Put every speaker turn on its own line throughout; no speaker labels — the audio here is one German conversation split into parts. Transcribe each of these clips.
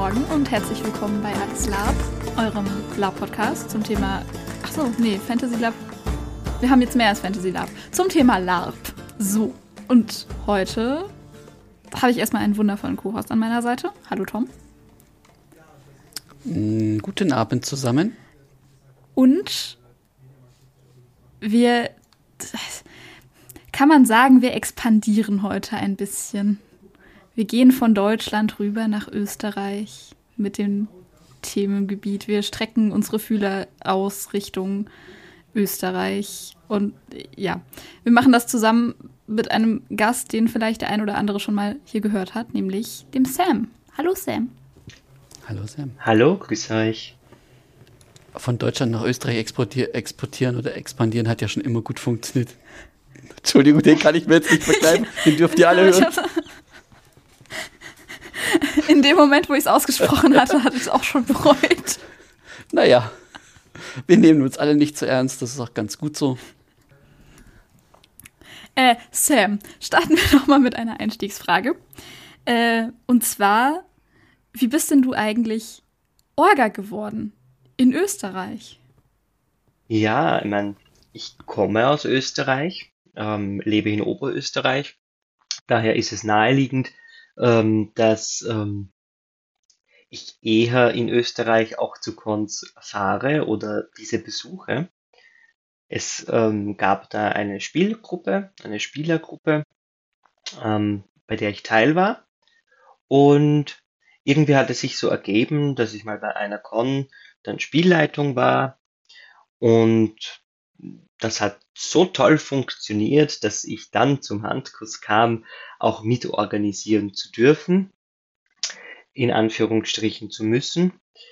Morgen und herzlich willkommen bei Alex Lab, eurem Lab-Podcast zum Thema... Fantasy Lab. Wir haben jetzt mehr als Fantasy Lab. Zum Thema LARP. So, und heute habe ich erstmal einen wundervollen Co-Host an meiner Seite. Hallo Tom.
Guten Abend zusammen.
Und kann man sagen, wir expandieren heute ein bisschen. Wir gehen von Deutschland rüber nach Österreich mit dem Themengebiet. Wir strecken unsere Fühler aus Richtung Österreich. Und ja, wir machen das zusammen mit einem Gast, den vielleicht der ein oder andere schon mal hier gehört hat, nämlich dem Sam. Hallo Sam.
Hallo Sam.
Hallo, grüß euch.
Von Deutschland nach Österreich exportieren oder expandieren hat ja schon immer gut funktioniert. Entschuldigung, den kann ich mir jetzt nicht verkleiden. Den dürft ihr alle hören.
In dem Moment, wo ich es ausgesprochen hatte, hatte ich es auch schon bereut.
Naja, wir nehmen uns alle nicht zu ernst, das ist auch ganz gut so.
Sam, starten wir doch mal mit einer Einstiegsfrage. Und zwar, wie bist denn du eigentlich Orga geworden in Österreich?
Ja, ich komme aus Österreich, lebe in Oberösterreich. Daher ist es naheliegend, dass ich eher in Österreich auch zu Cons fahre oder diese besuche. Es gab da eine Spielergruppe, bei der ich Teil war. Und irgendwie hat es sich so ergeben, dass ich mal bei einer Con dann Spielleitung war. Und das hat so toll funktioniert, dass ich dann zum Handkuss kam, auch mitorganisieren zu dürfen, in Anführungsstrichen zu müssen.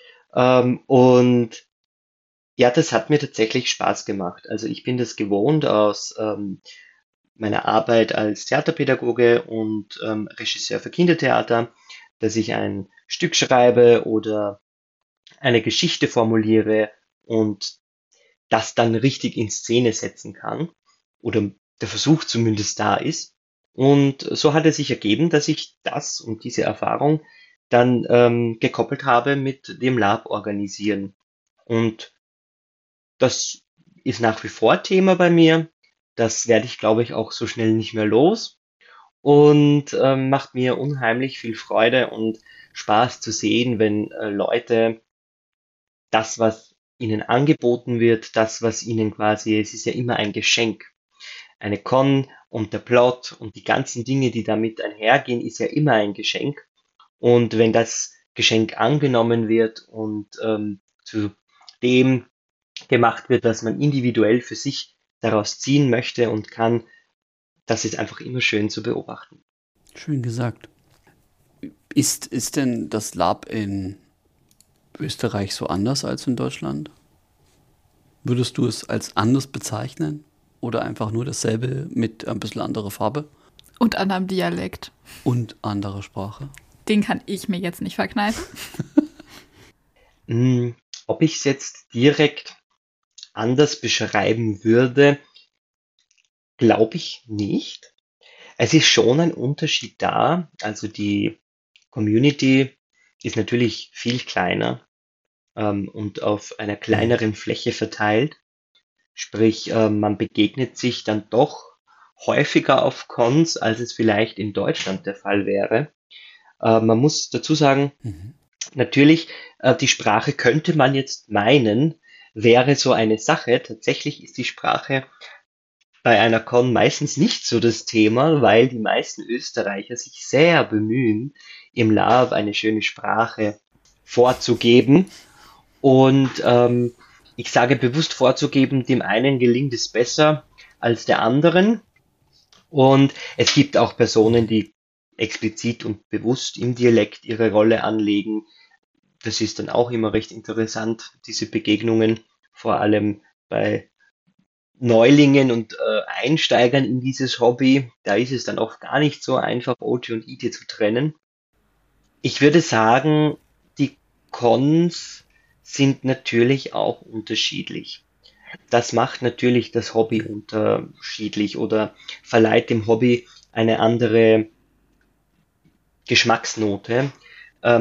Und ja, das hat mir tatsächlich Spaß gemacht. Also ich bin das gewohnt aus meiner Arbeit als Theaterpädagoge und Regisseur für Kindertheater, dass ich ein Stück schreibe oder eine Geschichte formuliere und das dann richtig in Szene setzen kann. Oder der Versuch zumindest da ist. Und so hat es sich ergeben, dass ich das und diese Erfahrung dann gekoppelt habe mit dem Lab organisieren. Und das ist nach wie vor Thema bei mir. Das werde ich, glaube ich, auch so schnell nicht mehr los. Und macht mir unheimlich viel Freude und Spaß zu sehen, wenn Leute das, was ihnen angeboten wird, das, was ihnen quasi, es ist ja immer ein Geschenk. Eine Con und der Plot und die ganzen Dinge, die damit einhergehen, ist ja immer ein Geschenk. Und wenn das Geschenk angenommen wird und zu dem gemacht wird, was man individuell für sich daraus ziehen möchte und kann, das ist einfach immer schön zu beobachten.
Schön gesagt. Ist denn das Lab in Österreich so anders als in Deutschland? Würdest du es als anders bezeichnen? Oder einfach nur dasselbe mit ein bisschen anderer Farbe?
Und anderem Dialekt.
Und anderer Sprache?
Den kann ich mir jetzt nicht verkneifen.
Ob ich es jetzt direkt anders beschreiben würde, glaube ich nicht. Es ist schon ein Unterschied da. Also die Community ist natürlich viel kleiner und auf einer kleineren Fläche verteilt. Sprich, man begegnet sich dann doch häufiger auf Cons, als es vielleicht in Deutschland der Fall wäre. Man muss dazu sagen, natürlich, die Sprache könnte man jetzt meinen, wäre so eine Sache. Tatsächlich ist die Sprache bei einer Con meistens nicht so das Thema, weil die meisten Österreicher sich sehr bemühen, im Lab eine schöne Sprache vorzugeben. Und ich sage bewusst vorzugeben, dem einen gelingt es besser als der anderen. Und es gibt auch Personen, die explizit und bewusst im Dialekt ihre Rolle anlegen. Das ist dann auch immer recht interessant, diese Begegnungen, vor allem bei Neulingen und Einsteigern in dieses Hobby. Da ist es dann oft gar nicht so einfach, OT und IT zu trennen. Ich würde sagen, die Cons sind natürlich auch unterschiedlich. Das macht natürlich das Hobby unterschiedlich oder verleiht dem Hobby eine andere Geschmacksnote. Man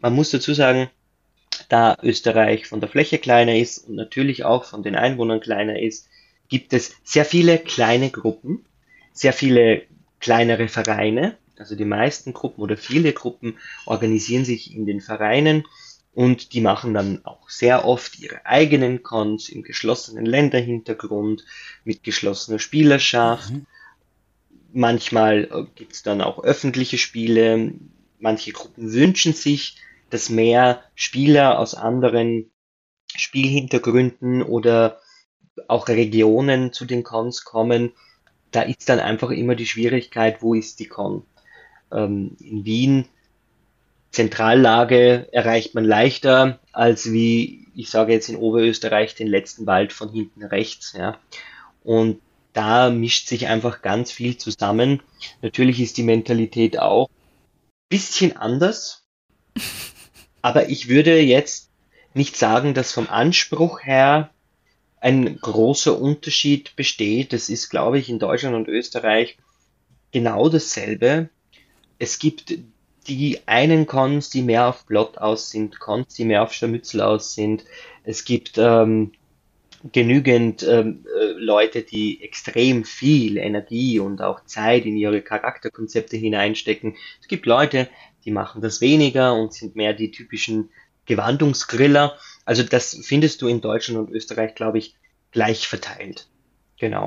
Man muss dazu sagen, da Österreich von der Fläche kleiner ist und natürlich auch von den Einwohnern kleiner ist, gibt es sehr viele kleine Gruppen, sehr viele kleinere Vereine. Also die meisten Gruppen oder viele Gruppen organisieren sich in den Vereinen und die machen dann auch sehr oft ihre eigenen Cons im geschlossenen Länderhintergrund mit geschlossener Spielerschaft. Manchmal gibt es dann auch öffentliche Spiele. Manche Gruppen wünschen sich, dass mehr Spieler aus anderen Spielhintergründen oder auch Regionen zu den Cons kommen. Da ist dann einfach immer die Schwierigkeit, wo ist die Con? In Wien, Zentrallage erreicht man leichter als wie, ich sage jetzt in Oberösterreich, den letzten Wald von hinten rechts. Ja. Und da mischt sich einfach ganz viel zusammen. Natürlich ist die Mentalität auch ein bisschen anders, aber ich würde jetzt nicht sagen, dass vom Anspruch her ein großer Unterschied besteht. Das ist, glaube ich, in Deutschland und Österreich genau dasselbe. Es gibt die einen Cons, die mehr auf Plot aus sind, Cons, die mehr auf Scharmützel aus sind. Es gibt genügend Leute, die extrem viel Energie und auch Zeit in ihre Charakterkonzepte hineinstecken. Es gibt Leute, die machen das weniger und sind mehr die typischen Gewandungsgriller. Also das findest du in Deutschland und Österreich, glaube ich, gleich verteilt. Genau.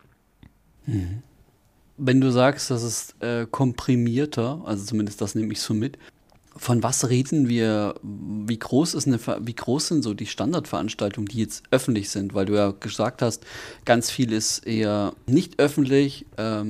Wenn du sagst, das ist komprimierter, also zumindest das nehme ich so mit, von was reden wir? Wie groß ist wie groß sind so die Standardveranstaltungen, die jetzt öffentlich sind? Weil du ja gesagt hast, ganz viel ist eher nicht öffentlich.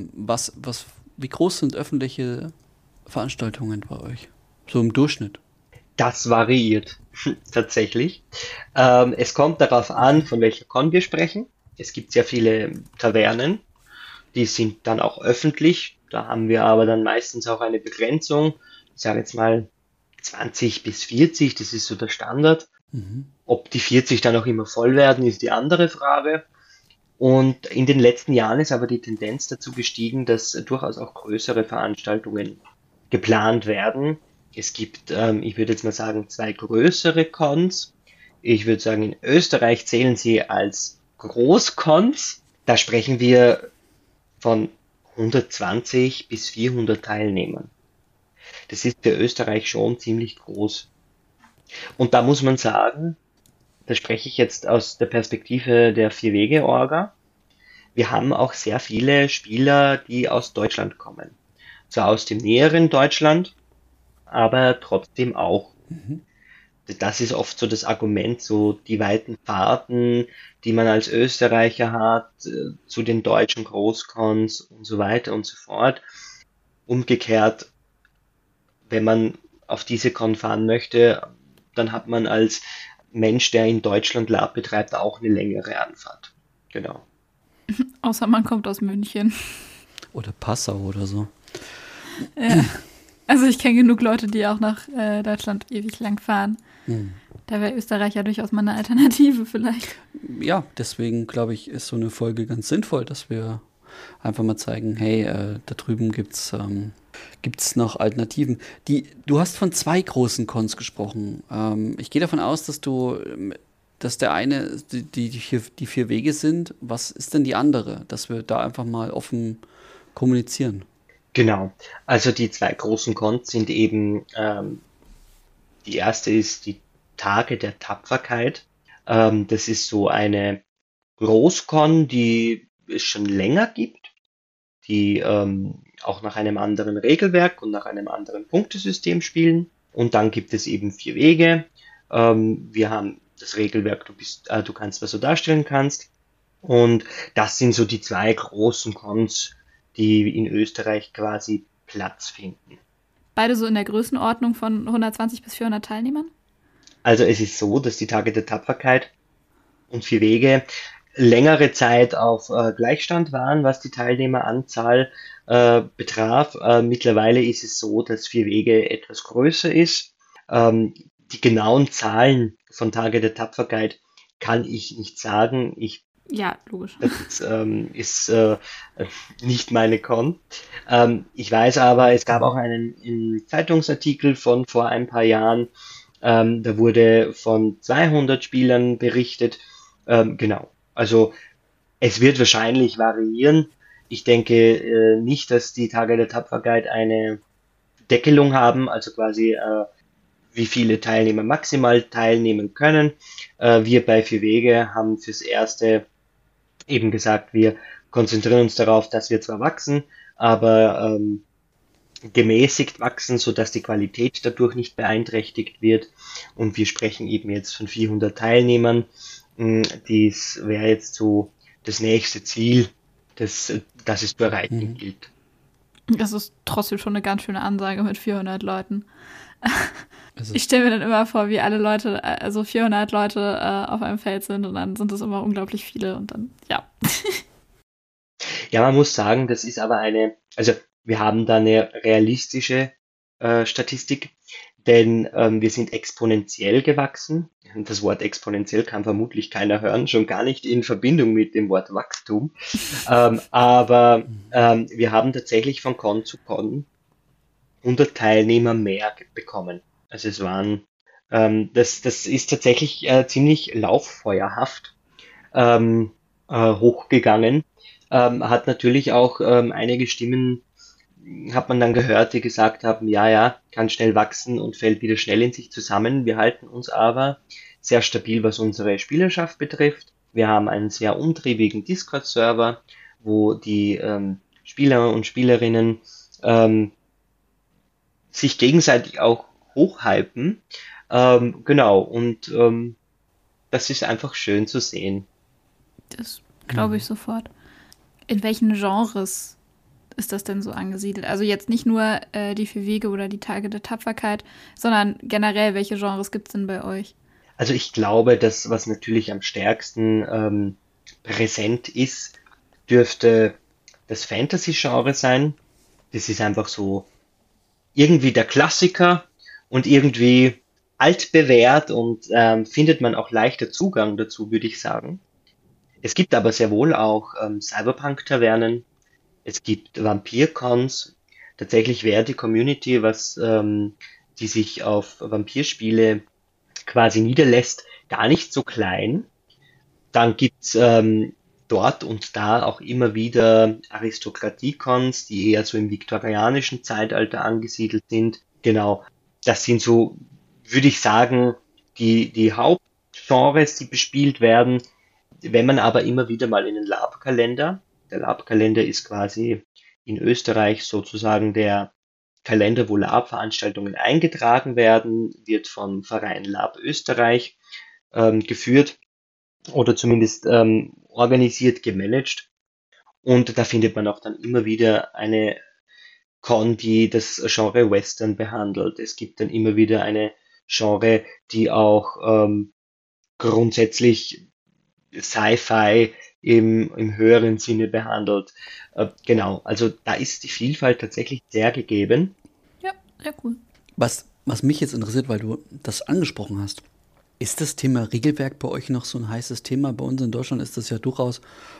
Wie groß sind öffentliche Veranstaltungen bei euch? So im Durchschnitt.
Das variiert tatsächlich. Es kommt darauf an, von welcher Con wir sprechen. Es gibt sehr viele Tavernen, die sind dann auch öffentlich. Da haben wir aber dann meistens auch eine Begrenzung. Ich sage jetzt mal 20 bis 40, das ist so der Standard. Ob die 40 dann auch immer voll werden, ist die andere Frage. Und in den letzten Jahren ist aber die Tendenz dazu gestiegen, dass durchaus auch größere Veranstaltungen geplant werden. Es gibt, ich würde jetzt mal sagen, zwei größere Cons. Ich würde sagen, in Österreich zählen sie als Großcons. Da sprechen wir von 120 bis 400 Teilnehmern. Das ist für Österreich schon ziemlich groß. Und da muss man sagen, da spreche ich jetzt aus der Perspektive der Vier-Wege-Orga, wir haben auch sehr viele Spieler, die aus Deutschland kommen. Zwar aus dem näheren Deutschland, aber trotzdem auch. Das ist oft so das Argument, so die weiten Fahrten, die man als Österreicher hat, zu den deutschen Großcons und so weiter und so fort. Umgekehrt, wenn man auf diese Con fahren möchte, dann hat man als Mensch, der in Deutschland Lab betreibt, auch eine längere Anfahrt. Genau.
Außer man kommt aus München.
Oder Passau oder so.
Ja. Also ich kenne genug Leute, die auch nach Deutschland ewig lang fahren. Da wäre Österreich ja durchaus mal eine Alternative vielleicht.
Ja, deswegen glaube ich, ist so eine Folge ganz sinnvoll, dass wir einfach mal zeigen, hey, da drüben gibt's noch Alternativen. Du hast von zwei großen Cons gesprochen. Ich gehe davon aus, dass der eine die vier Wege sind. Was ist denn die andere? Dass wir da einfach mal offen kommunizieren.
Genau. Also die zwei großen Cons sind eben, die erste ist die Tage der Tapferkeit. Das ist so eine Großcon, die es schon länger gibt, die auch nach einem anderen Regelwerk und nach einem anderen Punktesystem spielen. Und dann gibt es eben vier Wege. Wir haben das Regelwerk, du kannst, was du darstellen kannst. Und das sind so die zwei großen Cons, die in Österreich quasi Platz finden.
Beide so in der Größenordnung von 120 bis 400 Teilnehmern?
Also es ist so, dass die Tage der Tapferkeit und vier Wege längere Zeit auf Gleichstand waren, was die Teilnehmeranzahl betraf. Mittlerweile ist es so, dass vier Wege etwas größer ist. Die genauen Zahlen von Tage der Tapferkeit kann ich nicht sagen. Ich
Ja, logisch.
Das ist nicht meine Con. Ich weiß aber, es gab auch einen Zeitungsartikel von vor ein paar Jahren, da wurde von 200 Spielern berichtet. Genau. Also es wird wahrscheinlich variieren. Ich denke nicht, dass die Tage der Tapferkeit eine Deckelung haben, also quasi wie viele Teilnehmer maximal teilnehmen können. Wir bei Vier Wege haben fürs Erste eben gesagt, wir konzentrieren uns darauf, dass wir zwar wachsen, aber gemäßigt wachsen, sodass die Qualität dadurch nicht beeinträchtigt wird. Und wir sprechen eben jetzt von 400 Teilnehmern. Dies wäre jetzt so das nächste Ziel, das es zu erreichen gilt.
Das ist trotzdem schon eine ganz schöne Ansage mit 400 Leuten. Ich stelle mir dann immer vor, wie alle Leute, also 400 Leute auf einem Feld sind und dann sind es immer unglaublich viele und dann, ja.
Ja, man muss sagen, das ist aber also wir haben da eine realistische Statistik, denn wir sind exponentiell gewachsen. Das Wort exponentiell kann vermutlich keiner hören, schon gar nicht in Verbindung mit dem Wort Wachstum. Aber wir haben tatsächlich von Con zu Con 100 Teilnehmer mehr bekommen. Also es waren, das ist tatsächlich ziemlich lauffeuerhaft hochgegangen. Hat natürlich auch einige Stimmen, hat man dann gehört, die gesagt haben, ja, ja, kann schnell wachsen und fällt wieder schnell in sich zusammen. Wir halten uns aber sehr stabil, was unsere Spielerschaft betrifft. Wir haben einen sehr umtriebigen Discord-Server, wo die Spieler und Spielerinnen sich gegenseitig auch hochhypen. Genau, und das ist einfach schön zu sehen.
Das glaube ich sofort. In welchen Genres ist das denn so angesiedelt? Also jetzt nicht nur die Vier Wege oder die Tage der Tapferkeit, sondern generell, welche Genres gibt es denn bei euch?
Also ich glaube, das, was natürlich am stärksten präsent ist, dürfte das Fantasy-Genre sein. Das ist einfach so irgendwie der Klassiker und irgendwie altbewährt und findet man auch leichter Zugang dazu, würde ich sagen. Es gibt aber sehr wohl auch Cyberpunk-Tavernen, es gibt Vampir-Cons. Tatsächlich wäre die Community, die sich auf Vampirspiele quasi niederlässt, gar nicht so klein. Dann gibt's dort und da auch immer wieder Aristokratie-Cons, die eher so im viktorianischen Zeitalter angesiedelt sind. Genau, das sind so, würde ich sagen, die Hauptgenres, die bespielt werden. Wenn man aber immer wieder mal in den LARP-Kalender, der LARP-Kalender ist quasi in Österreich sozusagen der Kalender, wo LARP-Veranstaltungen eingetragen werden, wird vom Verein LARP Österreich geführt oder zumindest organisiert, gemanagt. Und da findet man auch dann immer wieder eine Con, die das Genre Western behandelt. Es gibt dann immer wieder eine Genre, die auch grundsätzlich Sci-Fi im höheren Sinne behandelt. Genau, also da ist die Vielfalt tatsächlich sehr gegeben.
Ja, sehr cool.
Was mich jetzt interessiert, weil du das angesprochen hast, ist das Thema Regelwerk bei euch noch so ein heißes Thema? Bei uns in Deutschland ist das ja durchaus,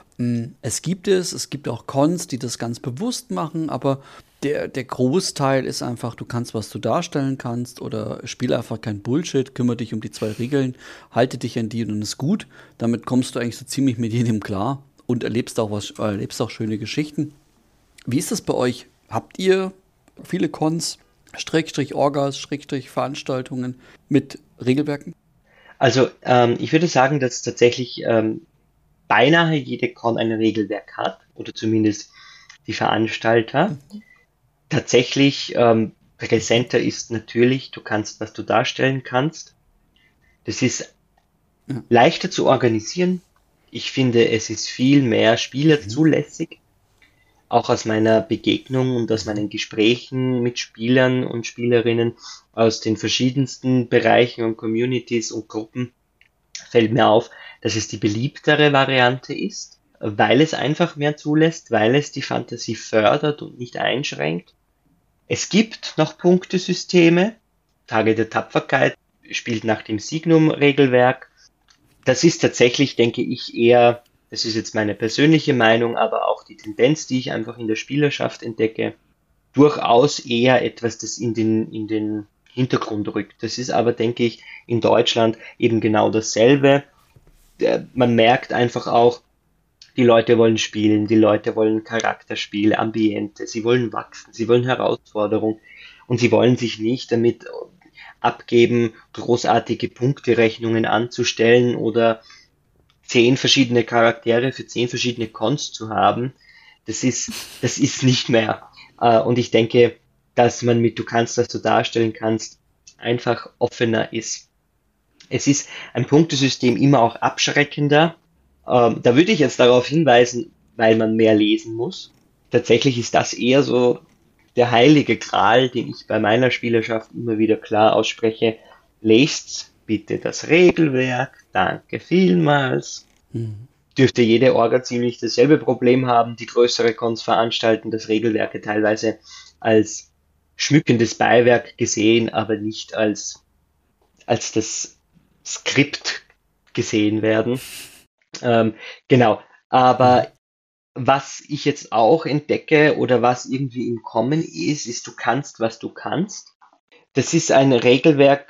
es gibt auch Cons, die das ganz bewusst machen, aber der Großteil ist einfach, du kannst, was du darstellen kannst oder spiel einfach kein Bullshit, kümmere dich um die 2 Regeln, halte dich an die und dann ist gut. Damit kommst du eigentlich so ziemlich mit jedem klar und erlebst auch schöne Geschichten. Wie ist das bei euch? Habt ihr viele Cons, Orgas, Veranstaltungen mit Regelwerken?
Also ich würde sagen, dass tatsächlich beinahe jede Con ein Regelwerk hat oder zumindest die Veranstalter. Tatsächlich präsenter ist natürlich, du kannst, was du darstellen kannst. Das ist leichter zu organisieren. Ich finde, es ist viel mehr spielerzulässig. Auch aus meiner Begegnung und aus meinen Gesprächen mit Spielern und Spielerinnen aus den verschiedensten Bereichen und Communities und Gruppen fällt mir auf, dass es die beliebtere Variante ist, weil es einfach mehr zulässt, weil es die Fantasie fördert und nicht einschränkt. Es gibt noch Punktesysteme. Tage der Tapferkeit spielt nach dem Signum-Regelwerk. Das ist tatsächlich, denke ich, eher das ist jetzt meine persönliche Meinung, aber auch die Tendenz, die ich einfach in der Spielerschaft entdecke, durchaus eher etwas, das in den Hintergrund rückt. Das ist aber, denke ich, in Deutschland eben genau dasselbe. Man merkt einfach auch, die Leute wollen spielen, die Leute wollen Charakterspiele, Ambiente, sie wollen wachsen, sie wollen Herausforderung und sie wollen sich nicht damit abgeben, großartige Punkterechnungen anzustellen oder 10 verschiedene Charaktere für 10 verschiedene Cons zu haben. Das ist nicht mehr. Und ich denke, dass man mit Du kannst, was du darstellen kannst, einfach offener ist. Es ist ein Punktesystem immer auch abschreckender. Da würde ich jetzt darauf hinweisen, weil man mehr lesen muss. Tatsächlich ist das eher so der heilige Gral, den ich bei meiner Spielerschaft immer wieder klar ausspreche. Lest bitte das Regelwerk. Danke vielmals. Dürfte jede Orga ziemlich dasselbe Problem haben, die größere Cons veranstalten, das Regelwerke teilweise als schmückendes Beiwerk gesehen, aber nicht als das Skript gesehen werden. Genau. Aber was ich jetzt auch entdecke oder was irgendwie im Kommen ist, du kannst, was du kannst. Das ist ein Regelwerk,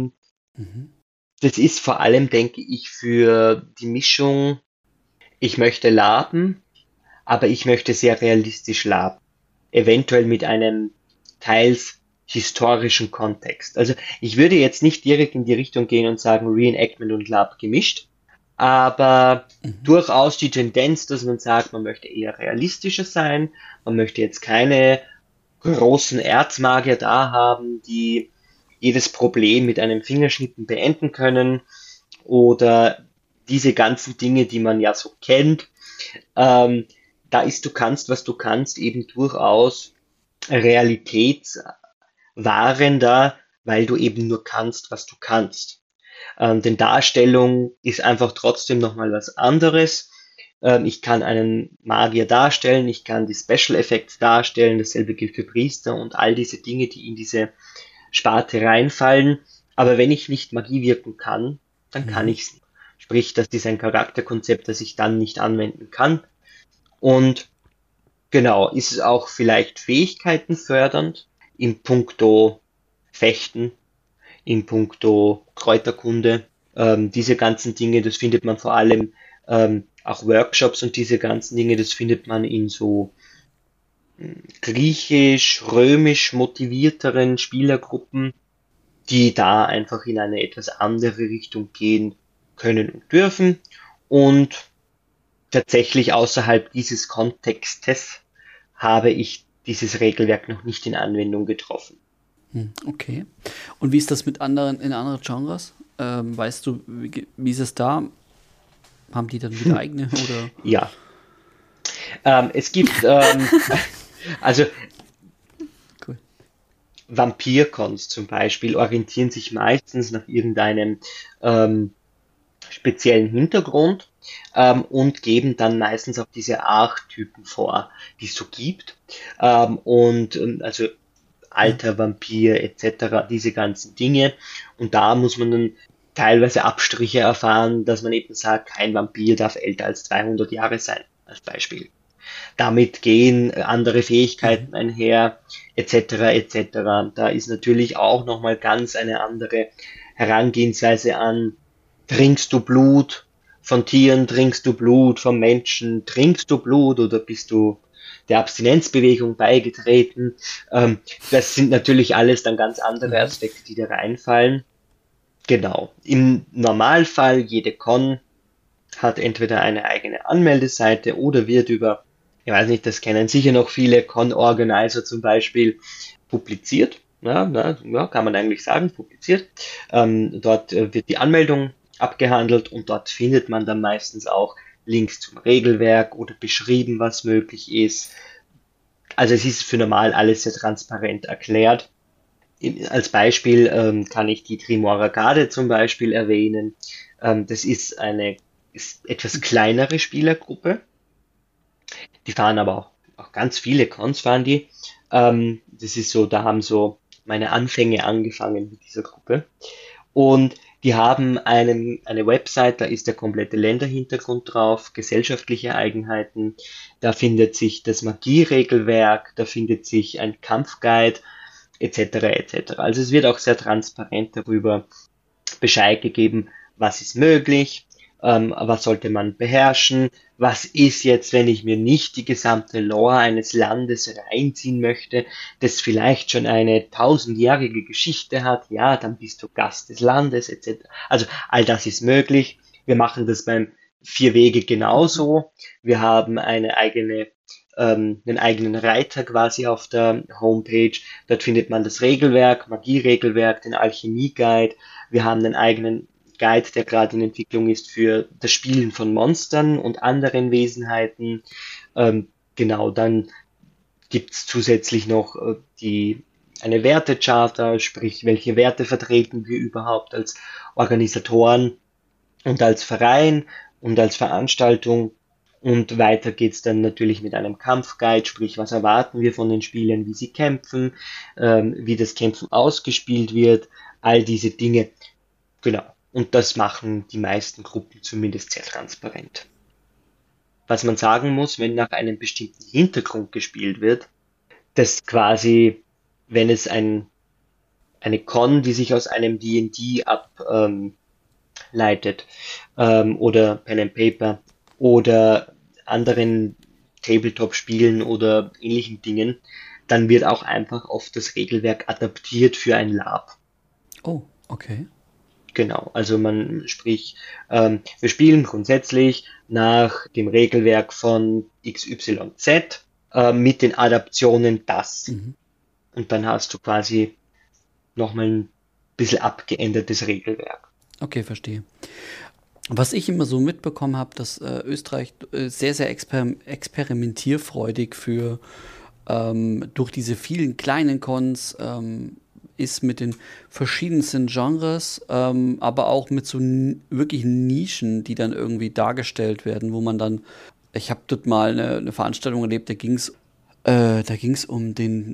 das ist vor allem, denke ich, für die Mischung, ich möchte laben, aber ich möchte sehr realistisch laben. Eventuell mit einem teils historischen Kontext. Also ich würde jetzt nicht direkt in die Richtung gehen und sagen Reenactment und Lab gemischt, aber durchaus die Tendenz, dass man sagt, man möchte eher realistischer sein, man möchte jetzt keine großen Erzmagier da haben, die jedes Problem mit einem Fingerschnippen beenden können oder diese ganzen Dinge, die man ja so kennt. Da ist du kannst, was du kannst, eben durchaus realitätswahrender, weil du eben nur kannst, was du kannst. Denn Darstellung ist einfach trotzdem nochmal was anderes. Ich kann einen Magier darstellen, ich kann die Special Effects darstellen, dasselbe gilt für Priester und all diese Dinge, die in diese Sparte reinfallen. Aber wenn ich nicht Magie wirken kann, dann kann ich es nicht. Sprich, das ist ein Charakterkonzept, das ich dann nicht anwenden kann. Und genau, ist es auch vielleicht Fähigkeiten fördernd in puncto Fechten, in puncto Kräuterkunde. Diese ganzen Dinge, das findet man vor allem auch Workshops und diese ganzen Dinge, das findet man in so griechisch, römisch motivierteren Spielergruppen, die da einfach in eine etwas andere Richtung gehen können und dürfen. Und tatsächlich außerhalb dieses Kontextes habe ich dieses Regelwerk noch nicht in Anwendung getroffen.
Okay. Und wie ist das mit in anderen Genres? Weißt du, wie ist es da? Haben die dann wieder eigene oder?
Ja. Es gibt, also
Cool.
Vampircons zum Beispiel orientieren sich meistens nach irgendeinem speziellen Hintergrund und geben dann meistens auch diese Archetypen vor, die es so gibt. Also alter Vampir etc., diese ganzen Dinge. Und da muss man dann teilweise Abstriche erfahren, dass man eben sagt, kein Vampir darf älter als 200 Jahre sein, als Beispiel. Damit gehen andere Fähigkeiten einher, etc. etc. Da ist natürlich auch nochmal ganz eine andere Herangehensweise an, trinkst du Blut von Tieren, trinkst du Blut von Menschen, trinkst du Blut oder bist du der Abstinenzbewegung beigetreten? Das sind natürlich alles dann ganz andere Aspekte, die da reinfallen. Genau. Im Normalfall, jede Con hat entweder eine eigene Anmeldeseite oder wird über, ich weiß nicht, das kennen sicher noch viele Con-Organizer zum Beispiel, publiziert. Ja, kann man eigentlich sagen, publiziert. Dort wird die Anmeldung abgehandelt und dort findet man dann meistens auch Links zum Regelwerk oder beschrieben, was möglich ist. Also es ist für normal alles sehr transparent erklärt. Als Beispiel kann ich die Trimora Garde zum Beispiel erwähnen. Das ist eine etwas kleinere Spielergruppe. Die fahren aber auch ganz viele Cons fahren die. Das ist so, da haben so meine Anfänge angefangen mit dieser Gruppe. Und Die haben eine Website, da ist der komplette Länderhintergrund drauf, gesellschaftliche Eigenheiten, da findet sich das Magieregelwerk, da findet sich ein Kampfguide, etc. etc. Also es wird auch sehr transparent darüber Bescheid gegeben, was ist möglich, was sollte man beherrschen, was ist jetzt, wenn ich mir nicht die gesamte Lore eines Landes reinziehen möchte, das vielleicht schon eine tausendjährige Geschichte hat, ja, dann bist du Gast des Landes, etc. Also all das ist möglich. Wir machen das beim Vier Wege genauso. Wir haben einen eigenen Reiter quasi auf der Homepage. Dort findet man das Regelwerk, Magieregelwerk, den Alchemie-Guide. Wir haben einen eigenen Guide, der gerade in Entwicklung ist für das Spielen von Monstern und anderen Wesenheiten. Genau, dann gibt's zusätzlich noch eine Wertecharta, sprich, welche Werte vertreten wir überhaupt als Organisatoren und als Verein und als Veranstaltung. Und weiter geht's dann natürlich mit einem Kampfguide, sprich, was erwarten wir von den Spielern, wie sie kämpfen, wie das Kämpfen ausgespielt wird, all diese Dinge. Genau. Und das machen die meisten Gruppen zumindest sehr transparent. Was man sagen muss, wenn nach einem bestimmten Hintergrund gespielt wird, dass quasi, wenn es eine Con, die sich aus einem D&D ableitet, oder Pen and Paper oder anderen Tabletop-Spielen oder ähnlichen Dingen, dann wird auch einfach oft das Regelwerk adaptiert für ein Lab.
Oh, okay.
Genau, also wir spielen grundsätzlich nach dem Regelwerk von XYZ mit den Adaptionen das.
Mhm.
Und dann hast du quasi nochmal ein bisschen abgeändertes Regelwerk.
Okay, verstehe. Was ich immer so mitbekommen habe, dass Österreich sehr, sehr experimentierfreudig durch diese vielen kleinen Cons ist mit den verschiedensten Genres, aber auch mit so wirklich Nischen, die dann irgendwie dargestellt werden, wo man dann, ich habe dort mal eine Veranstaltung erlebt, da ging es um den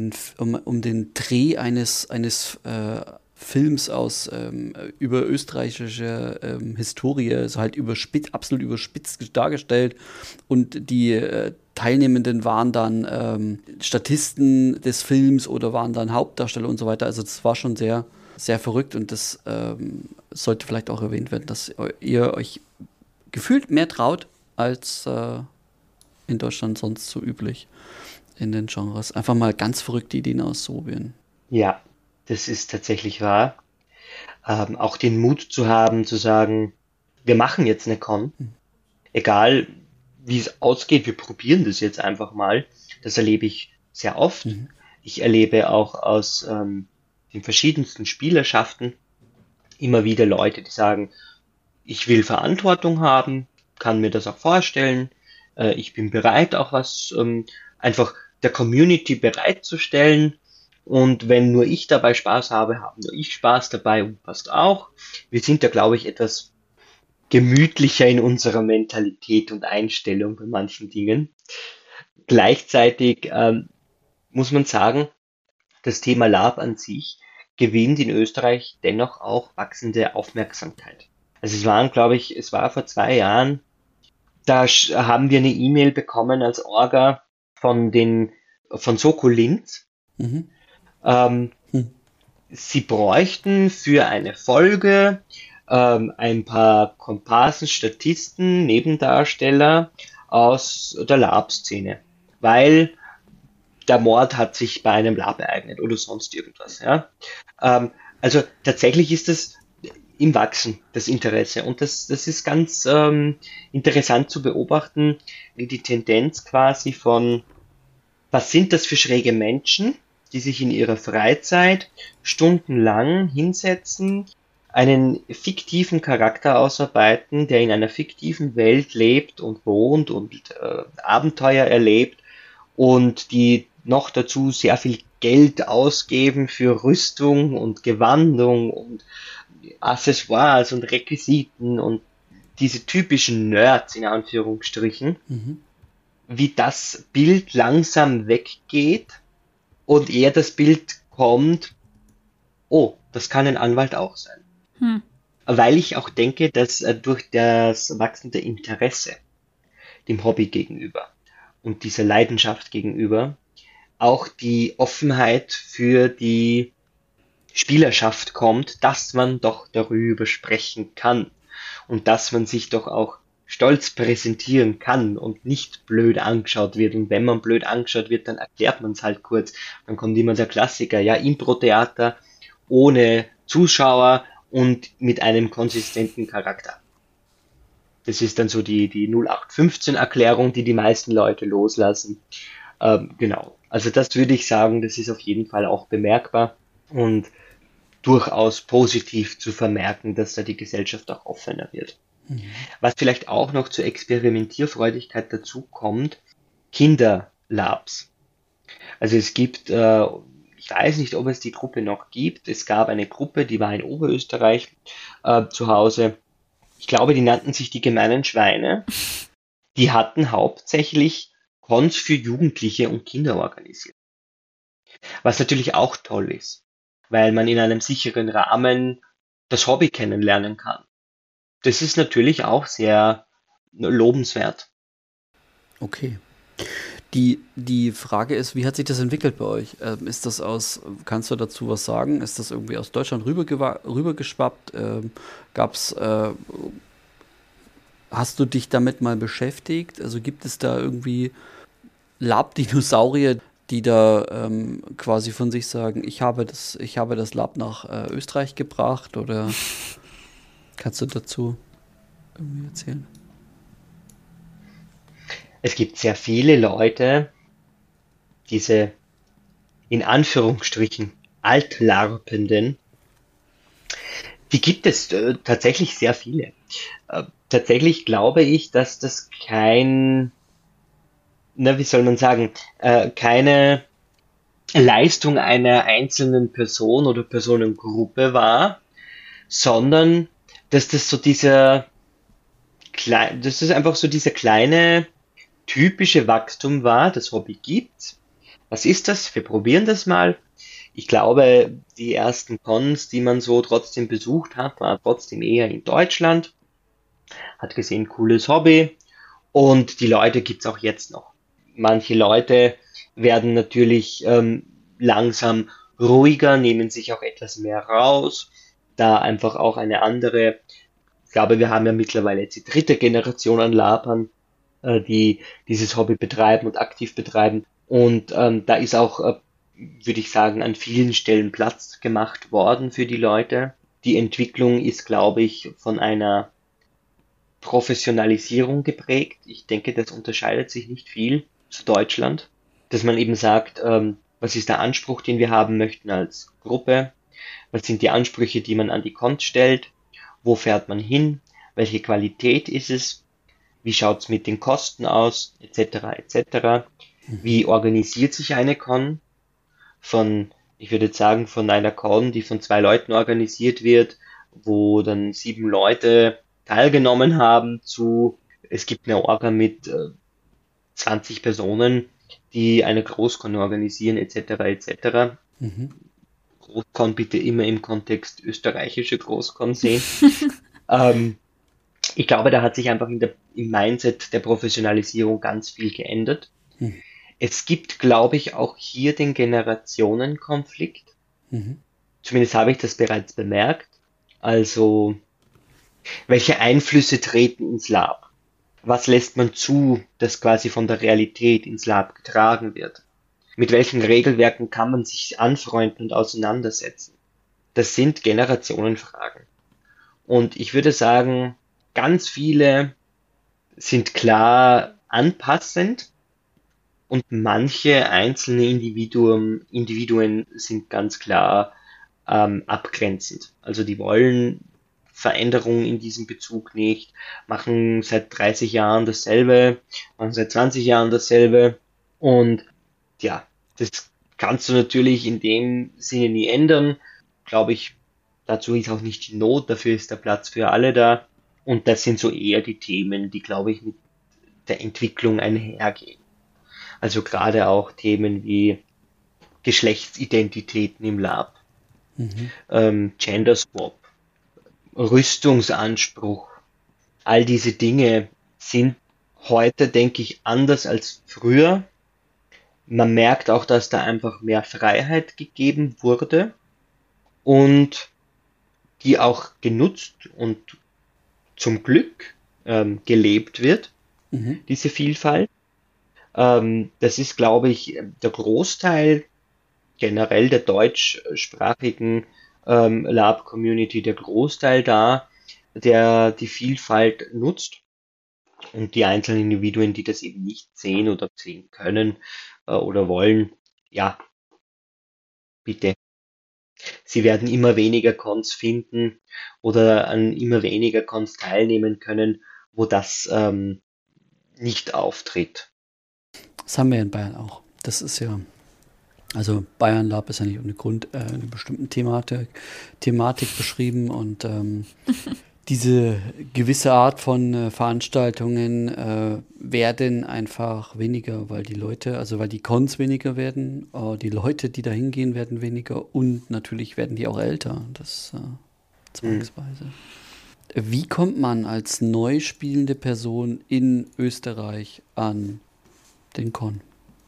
Dreh eines Films über österreichische Historie, also halt absolut überspitzt dargestellt, und die Teilnehmenden waren dann Statisten des Films oder waren dann Hauptdarsteller und so weiter. Also das war schon sehr, sehr verrückt, und das sollte vielleicht auch erwähnt werden, dass ihr euch gefühlt mehr traut als in Deutschland sonst so üblich in den Genres. Einfach mal ganz verrückte Ideen ausprobieren.
Ja, das ist tatsächlich wahr. Auch den Mut zu haben, zu sagen, wir machen jetzt eine Con, egal wie es ausgeht, wir probieren das jetzt einfach mal. Das erlebe ich sehr oft.
Mhm.
Ich erlebe auch aus den verschiedensten Spielerschaften immer wieder Leute, die sagen, ich will Verantwortung haben, kann mir das auch vorstellen, ich bin bereit, auch was einfach der Community bereitzustellen. Und wenn nur ich dabei Spaß habe, haben nur ich Spaß dabei und passt auch. Wir sind da, glaube ich, etwas gemütlicher in unserer Mentalität und Einstellung bei manchen Dingen. Gleichzeitig muss man sagen, das Thema Lab an sich gewinnt in Österreich dennoch auch wachsende Aufmerksamkeit. Also es war vor 2 Jahren, da haben wir eine E-Mail bekommen als Orga von Soko Linz.
Mhm.
Sie bräuchten für eine Folge ein paar Komparsen, Statisten, Nebendarsteller aus der Lab-Szene, weil der Mord hat sich bei einem Lab ereignet oder sonst irgendwas. Ja? Also tatsächlich ist das im Wachsen, das Interesse. Und das ist ganz interessant zu beobachten, wie die Tendenz quasi von, was sind das für schräge Menschen, die sich in ihrer Freizeit stundenlang hinsetzen, einen fiktiven Charakter ausarbeiten, der in einer fiktiven Welt lebt und wohnt und Abenteuer erlebt, und die noch dazu sehr viel Geld ausgeben für Rüstung und Gewandung und Accessoires und Requisiten und diese typischen Nerds in Anführungsstrichen, wie das Bild langsam weggeht und eher das Bild kommt, oh, das kann ein Anwalt auch sein. weil ich auch denke, dass durch das wachsende Interesse dem Hobby gegenüber und dieser Leidenschaft gegenüber auch die Offenheit für die Spielerschaft kommt, dass man doch darüber sprechen kann und dass man sich doch auch stolz präsentieren kann und nicht blöd angeschaut wird. Und wenn man blöd angeschaut wird, dann erklärt man es halt kurz. Dann kommt immer der Klassiker, ja, Impro-Theater ohne Zuschauer und mit einem konsistenten Charakter. Das ist dann so die 0815-Erklärung, die die meisten Leute loslassen. Genau. Also das würde ich sagen, das ist auf jeden Fall auch bemerkbar und durchaus positiv zu vermerken, dass da die Gesellschaft auch offener wird. Was vielleicht auch noch zur Experimentierfreudigkeit dazu kommt, Kinderlabs. Also es gibt, ich weiß nicht, ob es die Gruppe noch gibt, es gab eine Gruppe, die war in Oberösterreich zu Hause. Ich glaube, die nannten sich die gemeinen Schweine. Die hatten hauptsächlich Cons für Jugendliche und Kinder organisiert. Was natürlich auch toll ist, weil man in einem sicheren Rahmen das Hobby kennenlernen kann. Das ist natürlich auch sehr lobenswert.
Okay. Die Frage ist, wie hat sich das entwickelt bei euch? Kannst du dazu was sagen? Ist das irgendwie aus Deutschland rübergeschwappt? Gab's, hast du dich damit mal beschäftigt? Also gibt es da irgendwie Lab-Dinosaurier, die da quasi von sich sagen, ich habe das Lab nach Österreich gebracht? Oder kannst du dazu irgendwie erzählen?
Es gibt sehr viele Leute, diese in Anführungsstrichen Altlarpenden, die gibt es tatsächlich sehr viele. Tatsächlich glaube ich, dass das wie soll man sagen, keine Leistung einer einzelnen Person oder Personengruppe war, sondern dass dass das einfach so dieser kleine typische Wachstum war, das Hobby gibt. Was ist das? Wir probieren das mal. Ich glaube, die ersten Cons, die man so trotzdem besucht hat, war trotzdem eher in Deutschland. Hat gesehen, cooles Hobby. Und die Leute gibt's auch jetzt noch. Manche Leute werden natürlich langsam ruhiger, nehmen sich auch etwas mehr raus, da einfach auch eine andere, ich glaube, wir haben ja mittlerweile jetzt die dritte Generation an Lapern, die dieses Hobby betreiben und aktiv betreiben. Und da ist auch, würde ich sagen, an vielen Stellen Platz gemacht worden für die Leute. Die Entwicklung ist, glaube ich, von einer Professionalisierung geprägt. Ich denke, das unterscheidet sich nicht viel zu Deutschland, dass man eben sagt, was ist der Anspruch, den wir haben möchten als Gruppe? Was sind die Ansprüche, die man an die Cons stellt? Wo fährt man hin? Welche Qualität ist es? Wie schaut's mit den Kosten aus? Etc. etc. Wie organisiert sich eine Con? Ich würde jetzt sagen, von einer Con, die von 2 Leuten organisiert wird, wo dann 7 Leute teilgenommen haben, es gibt eine Orga mit 20 Personen, die eine Großcon organisieren, etc. etc. Großcon bitte immer im Kontext österreichische Großcon sehen. Ich glaube, da hat sich einfach im Mindset der Professionalisierung ganz viel geändert. Es gibt, glaube ich, auch hier den Generationenkonflikt. Zumindest habe ich das bereits bemerkt. Also, welche Einflüsse treten ins Lab? Was lässt man zu, dass quasi von der Realität ins Lab getragen wird? Mit welchen Regelwerken kann man sich anfreunden und auseinandersetzen? Das sind Generationenfragen. Und ich würde sagen, ganz viele sind klar anpassend und manche einzelne Individuen sind ganz klar abgrenzend. Also die wollen Veränderungen in diesem Bezug nicht, machen seit 30 Jahren dasselbe, machen seit 20 Jahren dasselbe und ja, das kannst du natürlich in dem Sinne nie ändern, glaube ich. Dazu ist auch nicht die Not, dafür ist der Platz für alle da. Und das sind so eher die Themen, die, glaube ich, mit der Entwicklung einhergehen. Also gerade auch Themen wie Geschlechtsidentitäten im Lab, Gender Swap, Rüstungsanspruch, all diese Dinge sind heute, denke ich, anders als früher. Man merkt auch, dass da einfach mehr Freiheit gegeben wurde und die auch genutzt und zum Glück gelebt wird,
Mhm.
diese Vielfalt. Das ist, glaube ich, der Großteil generell der deutschsprachigen Lab-Community, der Großteil da, der die Vielfalt nutzt. Und die einzelnen Individuen, die das eben nicht sehen oder sehen können oder wollen, ja, bitte. Sie werden immer weniger Cons finden oder an immer weniger Cons teilnehmen können, wo das nicht auftritt.
Das haben wir in Bayern auch. Das ist ja, also Bayern Lab ist ja nicht ohne Grund eine bestimmte Thematik beschrieben und diese gewisse Art von Veranstaltungen werden einfach weniger, weil die Leute, also weil die Cons weniger werden, die Leute, die da hingehen, werden weniger und natürlich werden die auch älter, das zwangsweise. Wie kommt man als neu spielende Person in Österreich an den Con?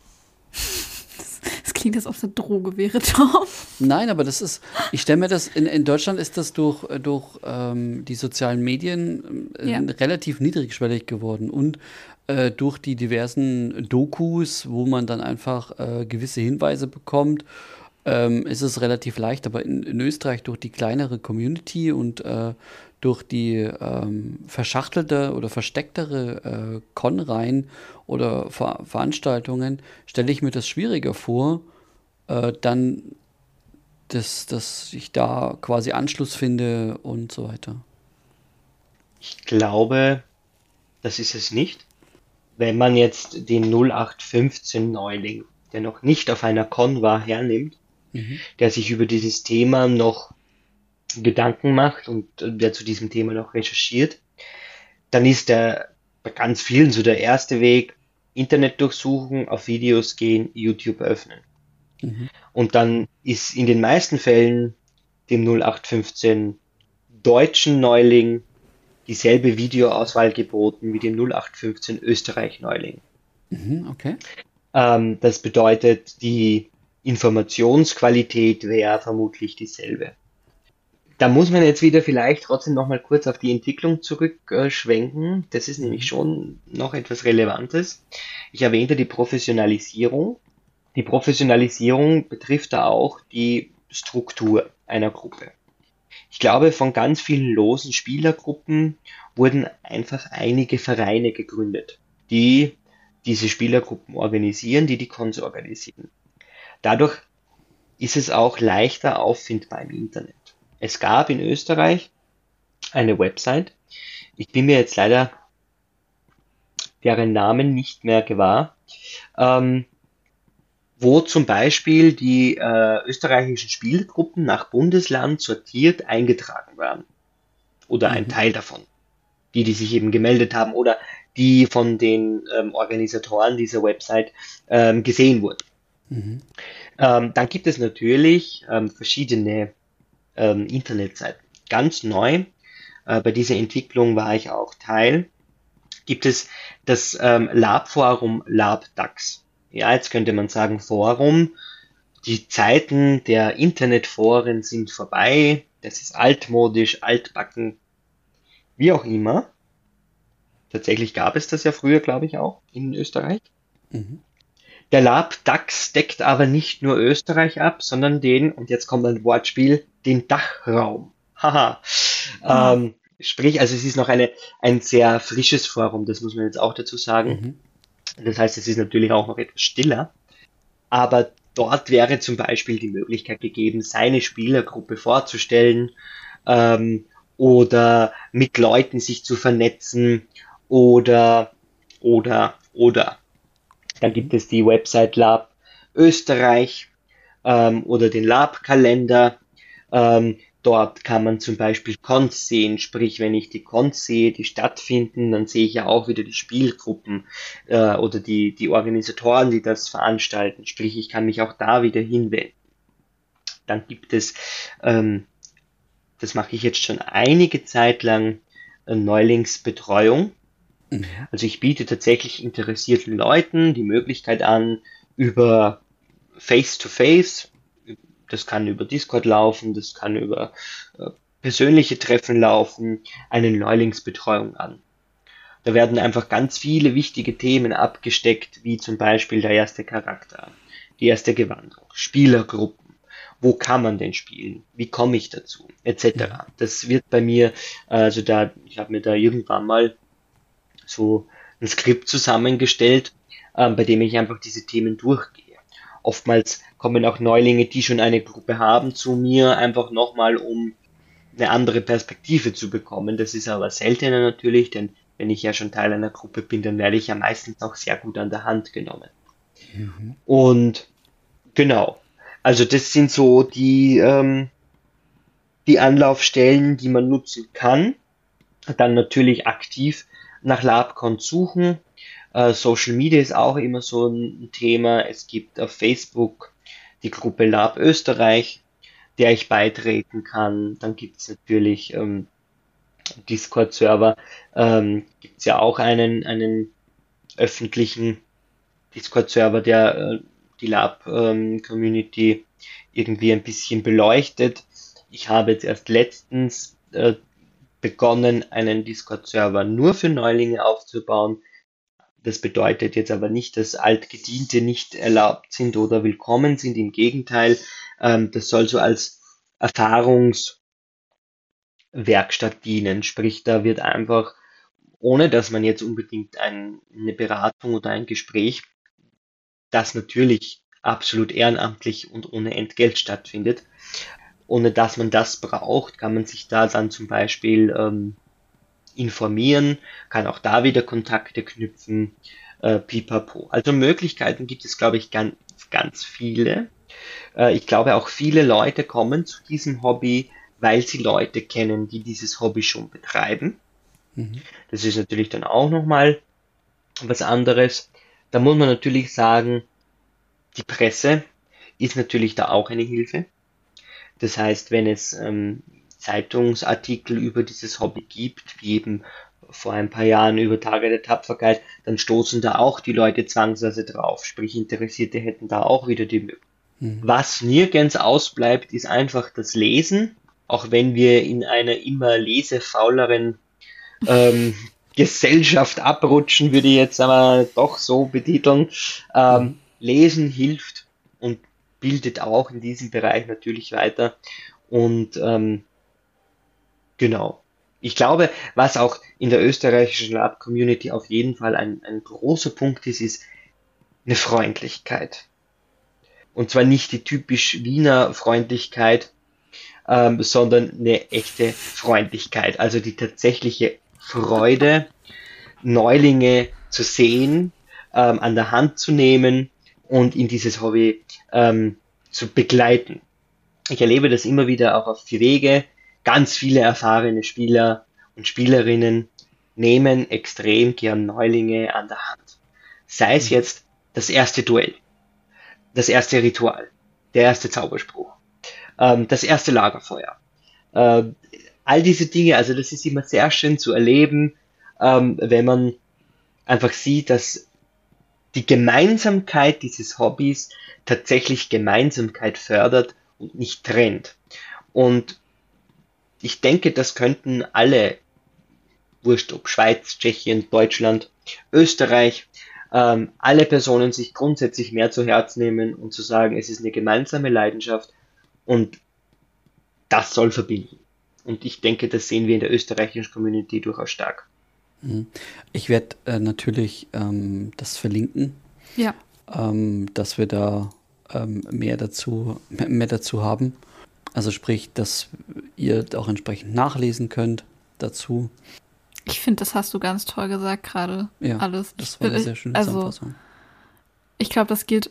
Das klingt, als ob es eine Droge wäre, Tom.
Nein, aber das ist, ich stelle mir das, in Deutschland ist das durch die sozialen Medien
Ja.
relativ niedrigschwellig geworden und durch die diversen Dokus, wo man dann einfach gewisse Hinweise bekommt, ist es relativ leicht. Aber in Österreich durch die kleinere Community und durch die verschachtelte oder verstecktere Con-Reihen oder Veranstaltungen stelle ich mir das schwieriger vor, dann dass ich da quasi Anschluss finde und so weiter.
Ich glaube, das ist es nicht. Wenn man jetzt den 0815 Neuling, der noch nicht auf einer Con war, hernimmt,
Mhm.
der sich über dieses Thema noch Gedanken macht und der zu diesem Thema noch recherchiert, dann ist der bei ganz vielen so der erste Weg, Internet durchsuchen, auf Videos gehen, YouTube öffnen.
Mhm.
Und dann ist in den meisten Fällen dem 0815 deutschen Neuling dieselbe Videoauswahl geboten wie dem 0815 Österreich Neuling.
Mhm, okay.
Das bedeutet, die Informationsqualität wäre vermutlich dieselbe. Da muss man jetzt wieder vielleicht trotzdem noch mal kurz auf die Entwicklung zurückschwenken. Das ist nämlich schon noch etwas Relevantes. Ich erwähnte die Professionalisierung. Die Professionalisierung betrifft da auch die Struktur einer Gruppe. Ich glaube, von ganz vielen losen Spielergruppen wurden einfach einige Vereine gegründet, die diese Spielergruppen organisieren, die Cons organisieren. Dadurch ist es auch leichter auffindbar im Internet. Es gab in Österreich eine Website, ich bin mir jetzt leider deren Namen nicht mehr gewahr, wo zum Beispiel die österreichischen Spielgruppen nach Bundesland sortiert eingetragen waren. Oder ein Teil davon. Die sich eben gemeldet haben oder die von den Organisatoren dieser Website gesehen wurden.
Mhm.
Dann gibt es natürlich verschiedene Internetseiten. Ganz neu, bei dieser Entwicklung war ich auch Teil, gibt es das Lab-Forum LabDAX. Ja, jetzt könnte man sagen Forum. Die Zeiten der Internetforen sind vorbei. Das ist altmodisch, altbacken, wie auch immer. Tatsächlich gab es das ja früher, glaube ich, auch in Österreich.
Mhm.
Der LabDAX deckt aber nicht nur Österreich ab, sondern den, und jetzt kommt ein Wortspiel, den Dachraum. Haha. Sprich, also es ist noch ein sehr frisches Forum, das muss man jetzt auch dazu sagen.
Mhm.
Das heißt, es ist natürlich auch noch etwas stiller. Aber dort wäre zum Beispiel die Möglichkeit gegeben, seine Spielergruppe vorzustellen, oder mit Leuten sich zu vernetzen oder. Dann gibt es die Website Lab Österreich oder den Lab-Kalender. Dort kann man zum Beispiel Cons sehen, sprich, wenn ich die Cons sehe, die stattfinden, dann sehe ich ja auch wieder die Spielgruppen oder die Organisatoren, die das veranstalten, sprich, ich kann mich auch da wieder hinwenden. Dann gibt es das mache ich jetzt schon einige Zeit lang, Neulingsbetreuung. Also ich biete tatsächlich interessierten Leuten die Möglichkeit an, über Face-to-Face, das kann über Discord laufen, das kann über persönliche Treffen laufen, eine Neulingsbetreuung an. Da werden einfach ganz viele wichtige Themen abgesteckt, wie zum Beispiel der erste Charakter, die erste Gewandung, Spielergruppen, wo kann man denn spielen, wie komme ich dazu, etc. Das wird bei mir, also ich habe mir da irgendwann mal so ein Skript zusammengestellt, bei dem ich einfach diese Themen durchgehe. Oftmals kommen auch Neulinge, die schon eine Gruppe haben, zu mir, einfach nochmal, um eine andere Perspektive zu bekommen. Das ist aber seltener natürlich, denn wenn ich ja schon Teil einer Gruppe bin, dann werde ich ja meistens auch sehr gut an der Hand genommen. Und genau, also das sind so die Anlaufstellen, die man nutzen kann. Dann natürlich aktiv nach LabCon suchen. Social Media ist auch immer so ein Thema. Es gibt auf Facebook die Gruppe Lab Österreich, der ich beitreten kann. Dann gibt es natürlich Discord-Server. Gibt es ja auch einen öffentlichen Discord-Server, der die Lab-Community irgendwie ein bisschen beleuchtet. Ich habe jetzt erst letztens begonnen, einen Discord-Server nur für Neulinge aufzubauen. Das bedeutet jetzt aber nicht, dass Altgediente nicht erlaubt sind oder willkommen sind. Im Gegenteil, das soll so als Erfahrungswerkstatt dienen. Sprich, da wird einfach, ohne dass man jetzt unbedingt eine Beratung oder ein Gespräch, das natürlich absolut ehrenamtlich und ohne Entgelt stattfindet, ohne dass man das braucht, kann man sich da dann zum Beispiel informieren, kann auch da wieder Kontakte knüpfen, pipapo. Also Möglichkeiten gibt es, glaube ich, ganz, ganz viele. Ich glaube, auch viele Leute kommen zu diesem Hobby, weil sie Leute kennen, die dieses Hobby schon betreiben. Das ist natürlich dann auch nochmal was anderes. Da muss man natürlich sagen, die Presse ist natürlich da auch eine Hilfe. Das heißt, wenn es Zeitungsartikel über dieses Hobby gibt, wie eben vor ein paar Jahren über Tage der Tapferkeit, dann stoßen da auch die Leute zwangsweise drauf. Sprich, Interessierte hätten da auch wieder die Möglichkeit. Was nirgends ausbleibt, ist einfach das Lesen, auch wenn wir in einer immer lesefauleren Gesellschaft abrutschen, würde ich jetzt aber doch so betiteln. Lesen hilft und bildet auch in diesem Bereich natürlich weiter. Und genau. Ich glaube, was auch in der österreichischen Lab-Community auf jeden Fall ein großer Punkt ist eine Freundlichkeit. Und zwar nicht die typisch Wiener Freundlichkeit, sondern eine echte Freundlichkeit. Also die tatsächliche Freude, Neulinge zu sehen, an der Hand zu nehmen und in dieses Hobby zu begleiten. Ich erlebe das immer wieder auch auf die Wege. Ganz viele erfahrene Spieler und Spielerinnen nehmen extrem gern Neulinge an der Hand. Sei es jetzt das erste Duell, das erste Ritual, der erste Zauberspruch, das erste Lagerfeuer. All diese Dinge, also das ist immer sehr schön zu erleben, wenn man einfach sieht, dass die Gemeinsamkeit dieses Hobbys tatsächlich Gemeinsamkeit fördert und nicht trennt. Und ich denke, das könnten alle, wurscht ob Schweiz, Tschechien, Deutschland, Österreich, alle Personen sich grundsätzlich mehr zu Herz nehmen und zu sagen, es ist eine gemeinsame Leidenschaft und das soll verbinden. Und ich denke, das sehen wir in der österreichischen Community durchaus stark.
Ich werde natürlich das verlinken,
Ja.
dass wir da mehr dazu haben. Also sprich, dass ihr auch entsprechend nachlesen könnt dazu.
Ich finde, das hast du ganz toll gesagt gerade.
Ja,
alles.
das war eine sehr schöne Zusammenfassung.
Ich glaube, das gilt,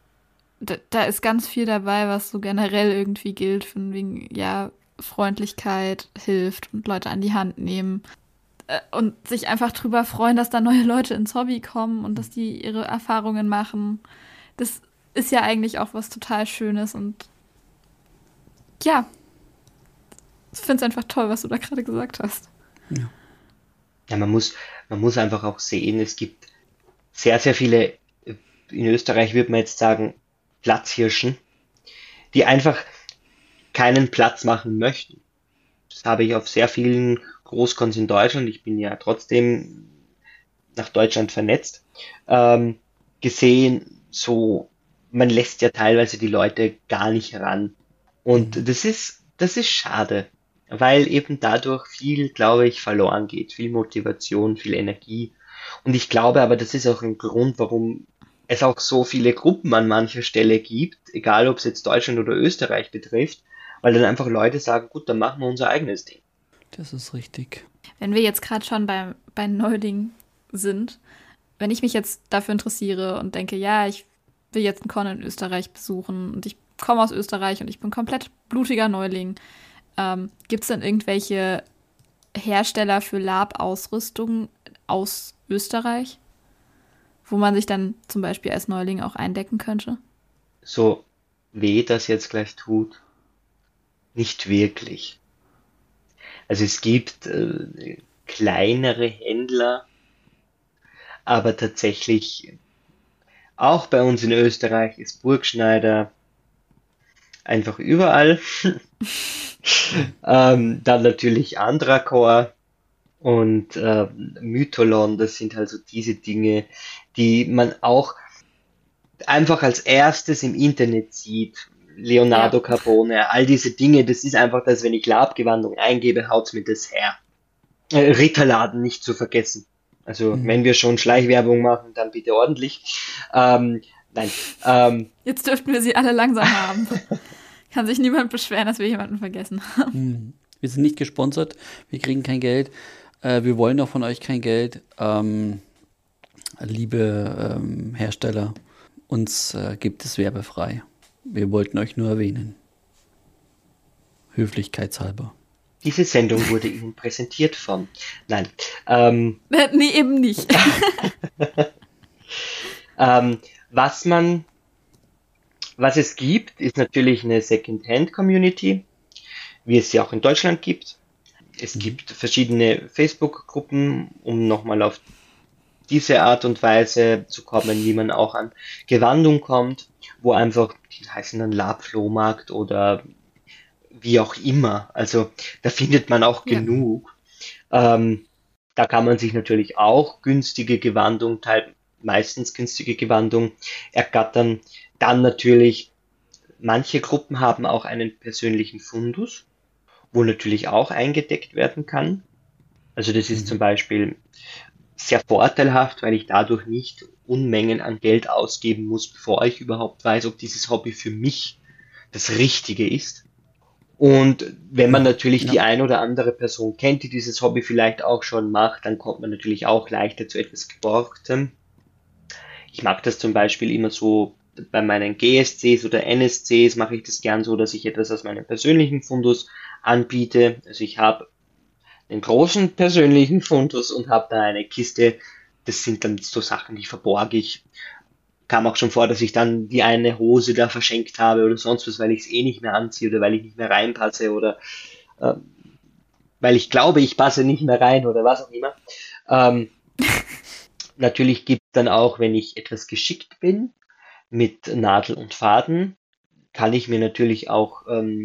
da ist ganz viel dabei, was so generell irgendwie gilt, von wegen, ja, Freundlichkeit hilft und Leute an die Hand nehmen. Und sich einfach drüber freuen, dass da neue Leute ins Hobby kommen und dass die ihre Erfahrungen machen. Das ist ja eigentlich auch was total Schönes und ja, finde es einfach toll, was du da gerade gesagt hast.
Ja.
Ja, man muss einfach auch sehen, es gibt sehr, sehr viele, in Österreich würde man jetzt sagen, Platzhirschen, die einfach keinen Platz machen möchten. Das habe ich auf sehr vielen Großcons in Deutschland, ich bin ja trotzdem nach Deutschland vernetzt, ähm, gesehen, so, man lässt ja teilweise die Leute gar nicht ran.
Mhm.
Und das ist schade, weil eben dadurch viel, glaube ich, verloren geht, viel Motivation, viel Energie. Und ich glaube aber, das ist auch ein Grund, warum es auch so viele Gruppen an mancher Stelle gibt, egal ob es jetzt Deutschland oder Österreich betrifft, weil dann einfach Leute sagen, gut, dann machen wir unser eigenes Ding.
Das ist richtig.
Wenn wir jetzt gerade schon bei Neulingen sind, wenn ich mich jetzt dafür interessiere und denke, ja, ich will jetzt einen Con in Österreich besuchen und ich komme aus Österreich und ich bin komplett blutiger Neuling, gibt es denn irgendwelche Hersteller für Lab-Ausrüstung aus Österreich, wo man sich dann zum Beispiel als Neuling auch eindecken könnte?
So weh das jetzt gleich tut, nicht wirklich. Also es gibt kleinere Händler, aber tatsächlich auch bei uns in Österreich ist Burgschneider einfach überall. Dann natürlich Andrakor und Mytholon, das sind also diese Dinge, die man auch einfach als erstes im Internet sieht.
Ja.
Leonardo Carbone, all diese Dinge, das ist einfach das, wenn ich Labgewandung eingebe, haut's mir das her. Ritterladen nicht zu vergessen. Also
Mhm.
wenn wir schon Schleichwerbung machen, dann bitte ordentlich. Nein, ähm,
Jetzt dürften wir sie alle langsam haben. Kann sich niemand beschweren, dass wir jemanden vergessen haben.
Mhm. Wir sind nicht gesponsert, wir kriegen kein Geld. Wir wollen auch von euch kein Geld. Liebe Hersteller, uns gibt es werbefrei. Wir wollten euch nur erwähnen. Höflichkeitshalber.
diese Sendung wurde Ihnen präsentiert von. Nein, ähm,
Nee, eben nicht.
ähm, was man, was es gibt, ist natürlich eine Second-Hand-Community, wie es sie auch in Deutschland gibt. Es
Mhm.
gibt verschiedene Facebook-Gruppen, um nochmal auf diese Art und Weise zu kommen, wie man auch an Gewandung kommt, wo einfach, die heißen dann Lab-Flohmarkt oder wie auch immer. Also da findet man auch
Ja.
genug. Ähm, Da kann man sich natürlich auch günstige Gewandung, meistens günstige Gewandung ergattern. Dann natürlich, manche Gruppen haben auch einen persönlichen Fundus, wo natürlich auch eingedeckt werden kann. Also das ist zum
Mhm.
Beispiel sehr vorteilhaft, weil ich dadurch nicht Unmengen an Geld ausgeben muss, bevor ich überhaupt weiß, ob dieses Hobby für mich das Richtige ist. Und wenn man
Mhm.
natürlich
Ja.
die ein oder andere Person kennt, die dieses Hobby vielleicht auch schon macht, dann kommt man natürlich auch leichter zu etwas Geborgtem. Ich mag das zum Beispiel immer so bei meinen GSCs oder NSCs mache ich das gern so, dass ich etwas aus meinem persönlichen Fundus anbiete. Also ich habe einen großen persönlichen Fundus und habe da eine Kiste. Das sind dann so Sachen, die verborge ich. Kam auch schon vor, dass ich dann die eine Hose da verschenkt habe oder sonst was, weil ich es eh nicht mehr anziehe oder weil ich nicht mehr reinpasse oder äh, weil ich glaube, ich passe nicht mehr rein oder was auch immer. Ähm, Natürlich gibt es dann auch, wenn ich etwas geschickt bin mit Nadel und Faden, kann ich mir natürlich auch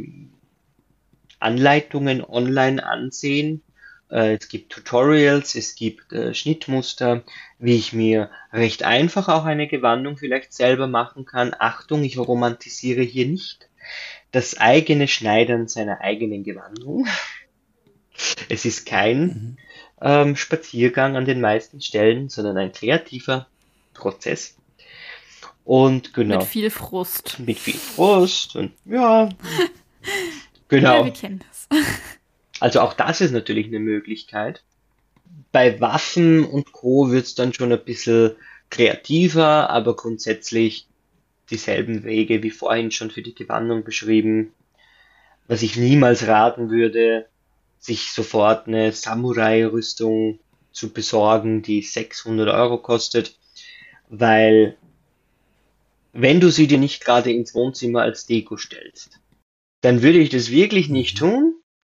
Anleitungen online ansehen. Es gibt Tutorials, es gibt Schnittmuster, wie ich mir recht einfach auch eine Gewandung vielleicht selber machen kann. Achtung, ich romantisiere hier nicht das eigene Schneidern seiner eigenen Gewandung. Es ist kein
Mhm.
Spaziergang an den meisten Stellen, sondern ein kreativer Prozess. Und
Mit
genau,
viel Frust.
mit viel Frust und ja,
Ja, wir
genau.
kennen das.
Also auch das ist natürlich eine Möglichkeit. Bei Waffen und Co. wird es dann schon ein bisschen kreativer, aber grundsätzlich dieselben Wege wie vorhin schon für die Gewandung beschrieben. Was ich niemals raten würde, sich sofort eine Samurai-Rüstung zu besorgen, die 600 € kostet, weil wenn du sie dir nicht gerade ins Wohnzimmer als Deko stellst, dann würde ich das wirklich nicht
Mhm.
tun.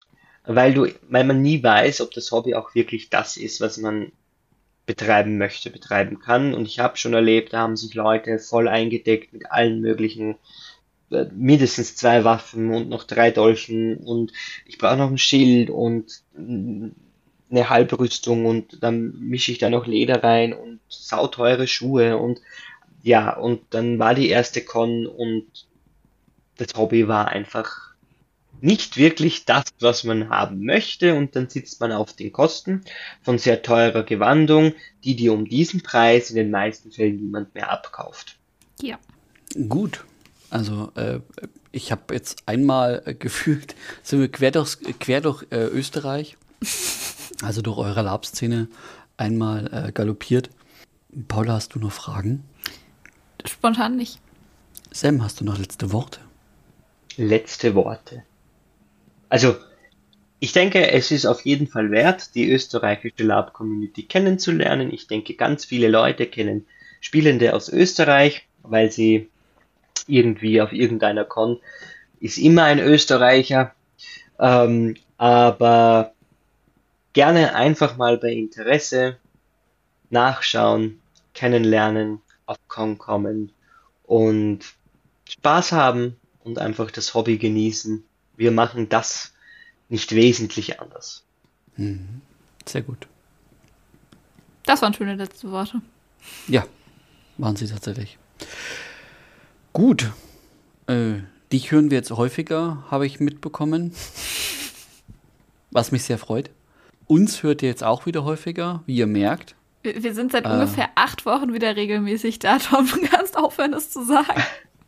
weil man nie weiß, ob das Hobby auch wirklich das ist, was man betreiben möchte, betreiben kann. Und ich habe schon erlebt, da haben sich Leute voll eingedeckt mit allen möglichen, mindestens 2 Waffen und noch 3 Dolchen und ich brauche noch ein Schild und eine Halbrüstung und dann mische ich da noch Leder rein und sauteure Schuhe und ja, und dann war die erste Con und das Hobby war einfach nicht wirklich das, was man haben möchte, und dann sitzt man auf den Kosten von sehr teurer Gewandung, die dir um diesen Preis in den meisten Fällen niemand mehr abkauft.
Ja.
Gut. Also ich habe jetzt einmal gefühlt, sind wir quer durch Österreich, also durch eure Lab-Szene, einmal galoppiert. Paula, hast du noch Fragen?
Spontan nicht.
Sam, hast du noch letzte Worte?
Letzte Worte. Also, ich denke, es ist auf jeden Fall wert, die österreichische Lab-Community kennenzulernen. Ich denke, ganz viele Leute kennen Spielende aus Österreich, weil sie irgendwie auf irgendeiner Con ist immer ein Österreicher. Aber gerne einfach mal bei Interesse nachschauen, kennenlernen, auf Con kommen und Spaß haben und einfach das Hobby genießen. Wir machen das nicht wesentlich anders.
Sehr gut.
Das waren schöne letzte Worte.
Ja, waren sie tatsächlich. Gut. Dich hören wir jetzt häufiger, habe ich mitbekommen. Was mich sehr freut. Uns hört ihr jetzt auch wieder häufiger, wie ihr merkt.
Wir sind seit ungefähr 8 Wochen wieder regelmäßig da, Tom. Du kannst aufhören, das zu sagen.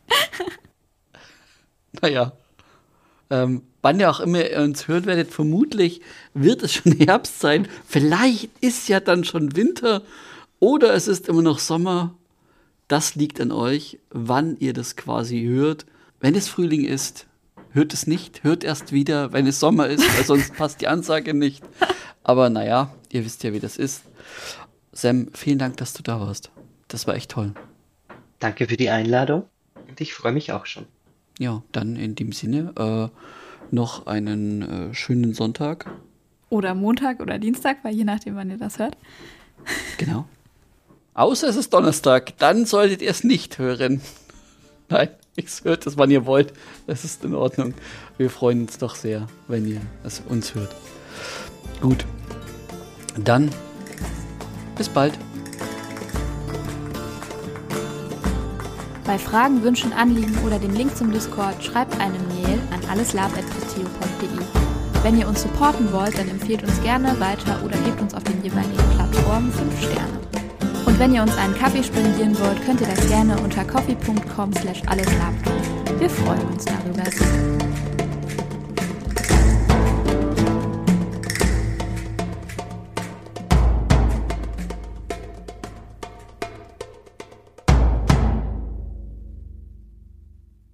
Naja. Wann ihr auch immer ihr uns hören werdet, vermutlich wird es schon Herbst sein. Vielleicht ist ja dann schon Winter oder es ist immer noch Sommer. Das liegt an euch, wann ihr das quasi hört. Wenn es Frühling ist, hört es nicht. Hört erst wieder, wenn es Sommer ist, weil sonst passt die Ansage nicht. Aber naja, ihr wisst ja, wie das ist. Sam, vielen Dank, dass du da warst. Das war echt toll.
Danke für die Einladung und ich freue mich auch schon.
Ja, dann in dem Sinne noch einen schönen Sonntag.
Oder Montag oder Dienstag, weil je nachdem, wann ihr das hört.
Genau. Außer es ist Donnerstag, dann solltet ihr es nicht hören. Nein, hört es, wann ihr wollt. Das ist in Ordnung. Wir freuen uns doch sehr, wenn ihr es uns hört. Gut. Dann bis bald.
Bei Fragen, Wünschen, Anliegen oder dem Link zum Discord schreibt eine Mail an alleslab@posteo.de. Wenn ihr uns supporten wollt, dann empfehlt uns gerne weiter oder gebt uns auf den jeweiligen Plattformen 5 Sterne. Und wenn ihr uns einen Kaffee spendieren wollt, könnt ihr das gerne unter coffee.com/alleslab tun. Wir freuen uns darüber sehr.